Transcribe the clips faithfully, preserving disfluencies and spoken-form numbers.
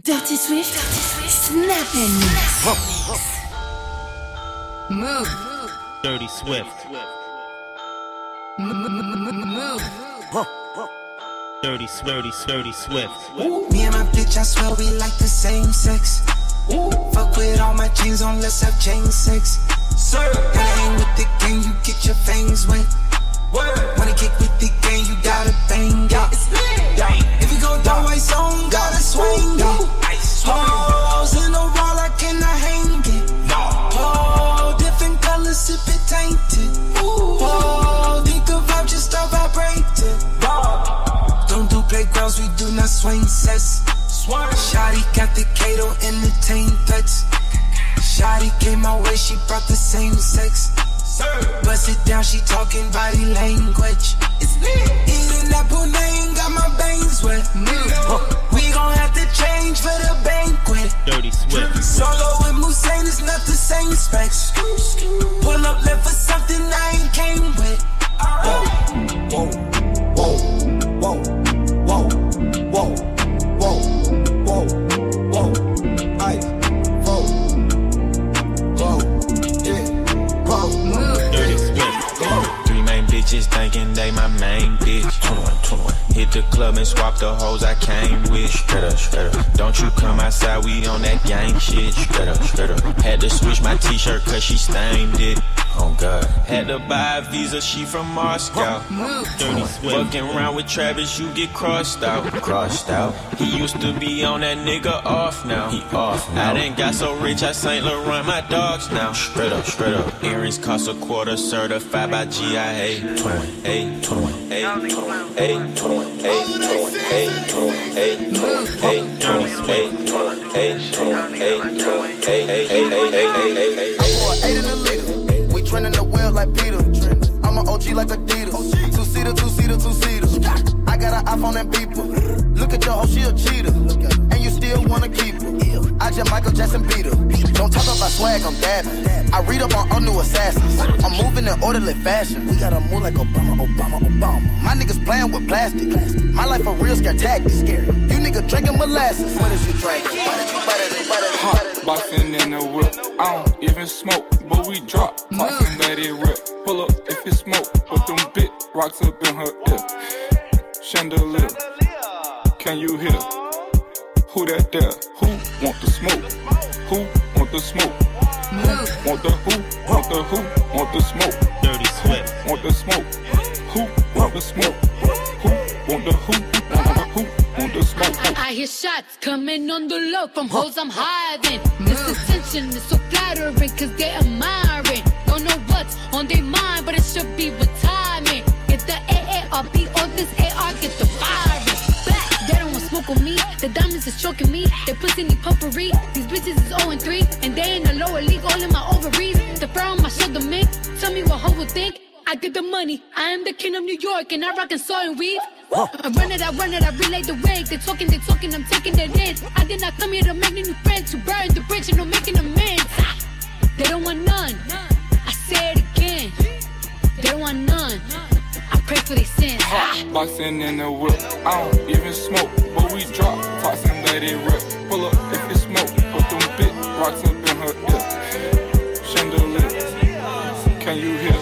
Dirty Swift, snapping. Move. Dirty Swift. Move. Dirty, dirty, dirty Swift. Me and my bitch, I swear we like the same sex. Ooh. Fuck with all my chains on, let's have chain sex. Sir, gotta hang with the gang, you get your fangs wet. Word. Wanna kick with the gang, you gotta bang it. Yeah. If you go down white zone, gotta swing it. Hoes in a roll, I cannot hang it. Oh, different colors, sip it tainted. Oh, think the vibe just start vibrating. Don't do playgrounds, we do not swing sets. Shawty got the Kato entertain threats. Shawty came my way, she brought the same sex. Bust it down, she talking body language. It's lit. Eating that pudding, got my veins wet. We gon' have to change for the banquet. Dirty Swift. Solo with Musain is not the same specs. Pull up left for something I ain't came with. Whoa, whoa, whoa, whoa, whoa, whoa, whoa, whoa, whoa, ice, whoa, whoa, yeah, whoa, Dirty Swift. Three main bitches thinking they my main bitch. Hit the club and swap the hoes I came with. Straight up, straight up. Don't you come outside, we on that gang shit. Straight up, straight up. Had to switch my t-shirt cause she stained it. Oh God. Had to buy a visa, she from Moscow. Dirty Swift. Fucking around with Travis, you get crossed out. Crossed out. He used to be on that nigga off now. He off now. I done got so rich, I Saint Laurent my dogs now. Straight up, straight up. Earrings cost a quarter, certified by G I A. twenty-eight, twenty-eight, twenty-eight, twenty-eight. Eight, eight, eight, eight, eight, eight, eight in the leader. We trending the well like Peter. I'm an O G like Adidas. Two seater, two seater, two seater. I got an iPhone and people. Look at your hoe, she a cheater. And you still wanna keep her. I just Michael Jackson beat her. Don't talk about swag, I'm dabbing. I read up on all new assassins. I'm moving in orderly fashion. We gotta move like Obama, Obama, Obama. My niggas playing with plastic. My life a real scare tactic. Scary. You niggas drinking molasses. What is you drinking? Why did you butter it, butter it, butter it? Boxing in the whip. I don't even smoke, but we drop. Boxing let it rip. Pull up if it smoke. Put them big rocks up in her ear. Chandelier. Can you hear? Who that there? Who want the smoke? Who want the smoke? Who want the who? Want the who? Want the smoke? Dirty Swift. Want the smoke? Who want the smoke? Who want the who? Want the who? Want the smoke? I hear shots coming on the low from hoes I'm hiding. This attention is so flattering cause they admiring. Don't know what's on their mind, but it should be with timing. Get the A A R P or this A R, get the firing. Back, they don't want smoke with me. The diamonds is choking me. They pussy need puffery. These bitches is oh and three. And they in the lower league, all in my ovaries. The fur on my shoulder mink. Tell me what hoe would think. I get the money. I am the king of New York and I rock and saw and weave. I run it, I run it, I relay the wig. They talking, they talking, I'm taking their lens. I did not come here to make new friends. To burn the bridge and I'm making amends. They don't want none. I say it again. They don't want none. I pray for their sins. Boxing in the whip. I don't even smoke, but we drop. Boxing let it rip. Pull up if it smoke. Put them big rocks up in her ear. Chandelier. Can you hear?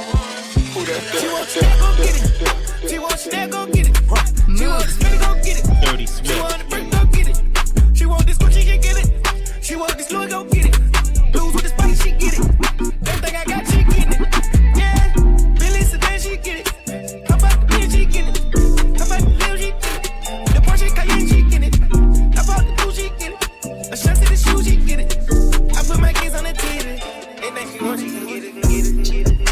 Who that there? She want snap, go get it. She want snap, go get it. She want spin, go get it. Dirty She Swift. want the brick, go get it. She want this Gucci, she can get it. She want this Louis, go get it. Blues with the spice, she get it. Everything I got, she get it. Yeah, Billy Sedan, she get it. How about the bitch, she get it. How about the Lil, she get it. The Porsche Cayenne, she get it. How about the blue, she get it. A shot to the shoe, she get it. I put my kids on the T V. Anything she want, she can get it, get it, get it.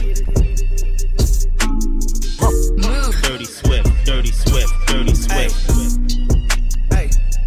Dirty Swift. Dirty Swift. Dirty Swift. Hey.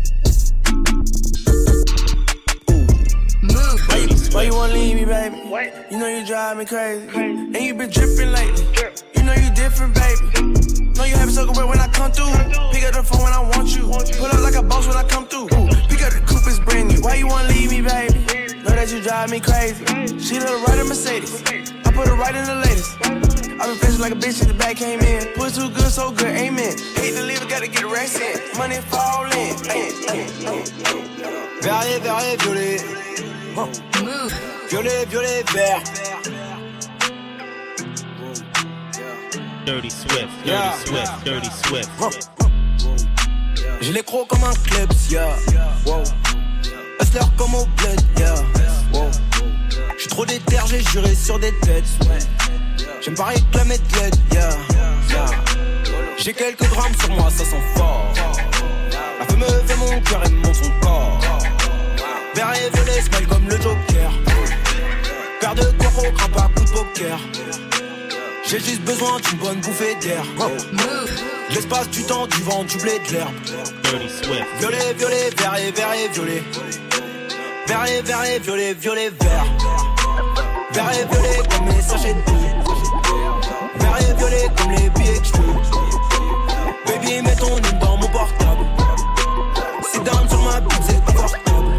Move. Dirty Swift. Why you wanna leave me, baby? What? You know you drive me crazy. And you been dripping lately. You know you different, baby. Know you have a circle when I come through. Pick up the phone when I want you. Pull up like a boss when I come through. Pick up the coupe, it's brand new. Why you wanna leave me, baby? Know that you drive me crazy. She let her ride in Mercedes. I put her right in the latest. I been flexing like a bitch in the back came in. Push too good, so good, amen. Hate to leave it, gotta get the rest in. Money fall in. Ay, ay, ay. Vert et vert et violet. Violet, violet, vert. Dirty Swift, Dirty Yeah. Swift, Dirty Swift. J'ai les crocs comme un klebs, yeah. Wow. Hustler comme au bled, yeah. Wow. J'suis trop déter, j'ai juré sur des têtes. J'aime pas réclamer de l'aide, yeah. Yeah. J'ai quelques grammes sur moi, ça sent fort. La feu me fait mon cœur et monte son corps. Vert et violet, smile comme le Joker. Paire de coraux, crappe à coup de poker. J'ai juste besoin d'une bonne bouffée d'air. L'espace, du temps, du vent, du blé, de l'herbe. Dirty Swift. Violet, violet, vert et vert et violet. Vert et vert et violet, violet, vert. Vert et violet comme les sachets de billes. Vert et violet comme les billets que j'fais. Baby, mets ton nom dans mon portable. Sit down sur ma bite, c'est confortable.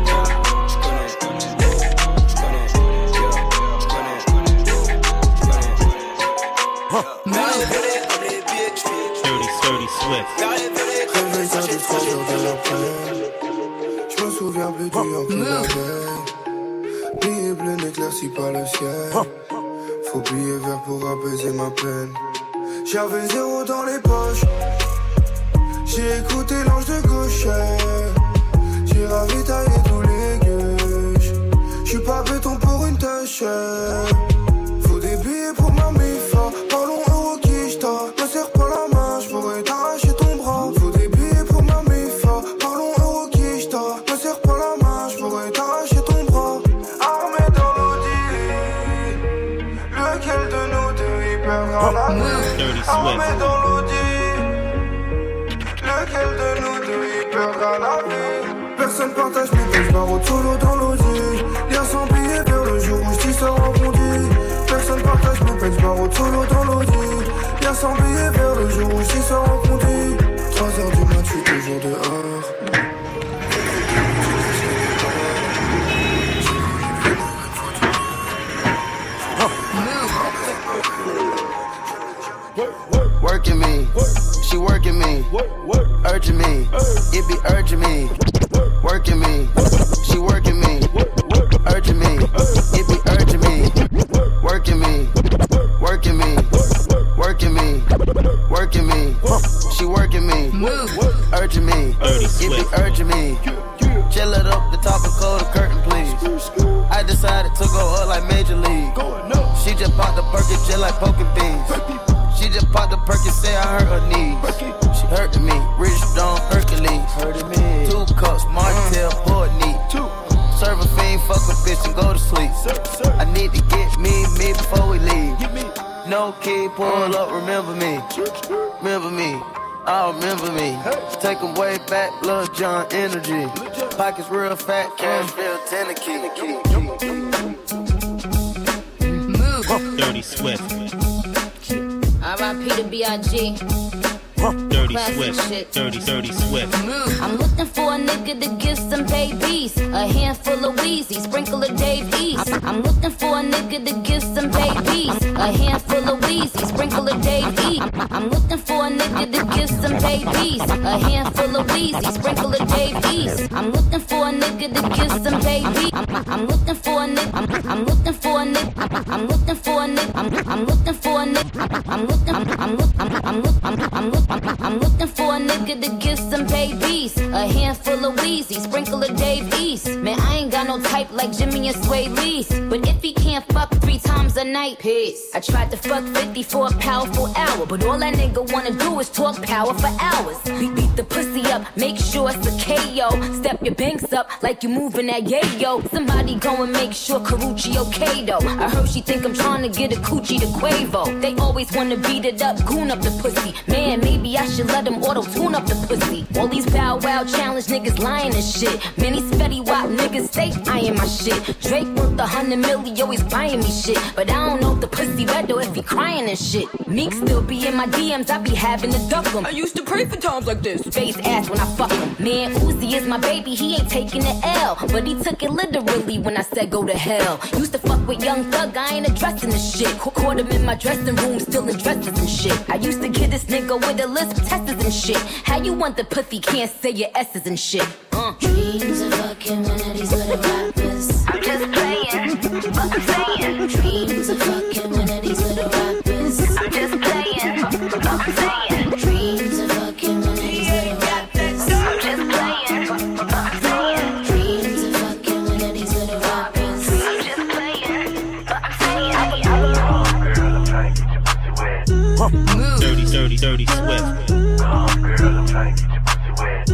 Dirty, Dirty Swift. Réveil tard de trois heures de l'après. Je me souviens plus du homme de la veille. Billet bleu n'éclairci par le ciel. Faut billet vert pour apaiser ma peine. J'avais zéro dans les poches. J'ai écouté l'ange de gauche. J'ai ravitaillé tous les gueuches. J'suis pas béton pour une tâche. Faut des billets pour ma mifa. Parlons euro quicheta. Me serre pas la main, j'pourrais t'arracher ton bras. Faut des billets pour ma mifa. Parlons euro quicheta. Me serre pas la main, j'pourrais t'arracher ton bras. Armé dans l'audi. Lequel de nous deux y perdra la vie? Armé dans l'audi. Lequel de nous deux y perdra la vie? Personne partage mes pages, barreau solo dans l'audi. Lien sans billet vers le jour où j't'y sors en bondi. Personne partage mes pages, barreau solo dans l'audi. Lien sans billet vers le jour où j't'y sors en bondi. trois heures du mat, j'suis toujours dehors. Working me, she working me, urging me, it be urging me. Working me, she working me, urging me, it be urging me. Working me, working me, working me, working me, she working me, urging me, it be urging me. Chill it up the top and close the curtain, please. I decided to go up like Major League. She just popped the Perkin just like poking beans. She just popped the Perkin, say I hurt her knees. She hurting me, Rich Stone Hercules. Hurting me. Two cups, Martell, pour it neat. Serve a fiend, fuck a bitch and go to sleep. I need to get me, me before we leave. No key, pull up, remember me. Remember me. I remember me. Take 'em way back, Lil Jon energy. Pockets real fat, cash real Tennessee. Dirty Swift. R I P to B I G. Dirty Classic Swift. shit. Dirty, Dirty Swift. I'm looking for a nigga to give some babies. A handful of Wheezy, sprinkle of Dave East. I'm looking for a nigga to give some babies. A handful of Wheezy, sprinkle of Dave East. I'm looking for a nigga to give some babies. A handful of Wheezy, sprinkle of Dave East. I'm looking for a nigga to give some babies. I'm looking for a nigga. I'm looking for a nigga. I'm looking for a nigga. I'm looking for a nigga. I'm looking. I'm looking. I'm looking. I'm looking. I'm looking for a nigga to give some babies. A handful of Wheezy, sprinkle of Dave East. Man, I ain't got no type like Jimmy and Sway Lee's. But if he can't fuck three times a night, peace. I tried to fuck fifty for a powerful hour, but all that nigga wanna do is talk power for hours. Beat, beat the pussy up, make sure it's a K O. Step your banks up like you moving that yayo. Somebody go and make sure Karuchi okay though. I heard she think I'm trying to get a coochie to Quavo. They always wanna beat it up, goon up the pussy. Man, maybe I should let them auto-tune up the pussy. All these Bow Wow challenge niggas lying and shit. Many Fetty Wap niggas stay eyeing my shit. Drake worth a hundred milli, always buying me shit. But I don't know if the pussy red or if he crying and shit. Meek still be in my D Ms, I be having to duck him. I used to pray for times like this. Face ass when I fuck him. Man, Uzi is my baby, he ain't taking the L. But he took it literally when I said go to hell. Used to fuck with Young Thug, I ain't addressing the shit. Caught him in my dressing room, still in dresses and shit. I used to get this nigga with a lisp, testers and shit. How you want the pussy, can't say your S's and shit. Uh, Dreams of fucking one of these little rappers. I'm just playing, fuck I'm saying. Dreams of fucking one of these little rappers. I'm just playing, fuck I'm saying. Dreams of fucking one of these little rappers. I'm just playing, fuck I'm saying. Dreams of fucking one of these little rappers. I'm just playing, fuck I'm saying. Girl, I'm trying to get your pussy wet. Move. Dirty, dirty, dirty Swift. Oh, girl, I'm trying to get your pussy wet.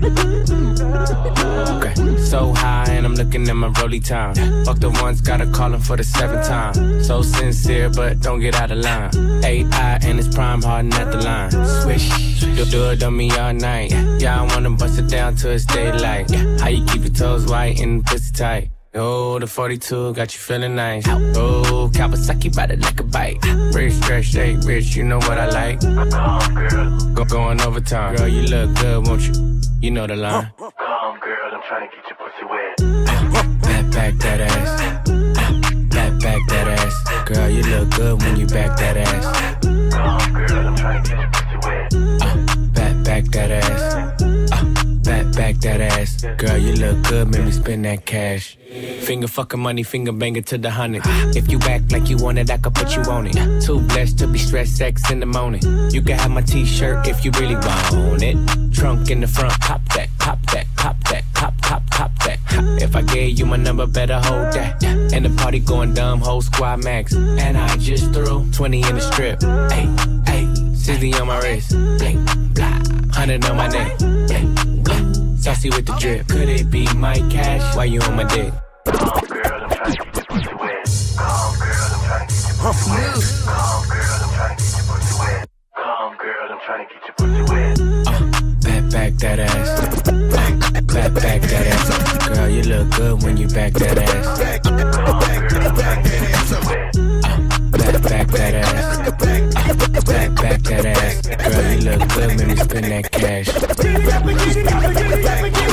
Okay, so high and I'm looking at my rollie time. Fuck the ones, gotta call him for the seventh time. So sincere, but don't get out of line. A I and it's prime harden at the line. Swish, you'll do it on me all night. Yeah, I wanna bust it down till it's daylight. How you keep your toes white and pussy tight? Oh, the forty-two got you feeling nice. Oh, Kawasaki bite it like a bite. Rich, stretch, shake, rich, you know what I like. Go going overtime. Girl, you look good, won't you? You know the line. Come on, girl, I'm trying to get your pussy wet. Back, back that ass. Back, back that ass. Girl, you look good when you back that ass. Come on, girl, I'm trying to get your pussy wet. Uh, back, back that ass. Uh, back, back that ass. Girl, you look good, make me spend that cash. Finger fucking money, finger banger to the hundred. If you act like you want it, I could put you on it. Too blessed to be stressed sex in the morning. You can have my t-shirt if you really want it. Trunk in the front, pop that, pop that, pop that, pop, pop, pop that. If I gave you my number, better hold that. And the party going dumb, whole squad max. And I just threw twenty in the strip. Hey, hey, sixty on my wrist. Hey, blah, hundred on my neck. Hey, uh, saucy with the drip. Could it be my cash? Why you on my dick? Come on, girl, I'm trying to get your pussy wet. Come on, girl, I'm trying to get your pussy wet. Come on, girl, I'm trying to get your pussy wet. Come on, girl, I'm trying to get your pussy wet. Uh, back, back that ass. Back, back, back that ass. Girl, you look good when you back that ass. Come on, girl, I'm trying to get your pussy wet. Uh, back, back that ass. Uh, back, back that ass. Girl, you look good when you spend that cash.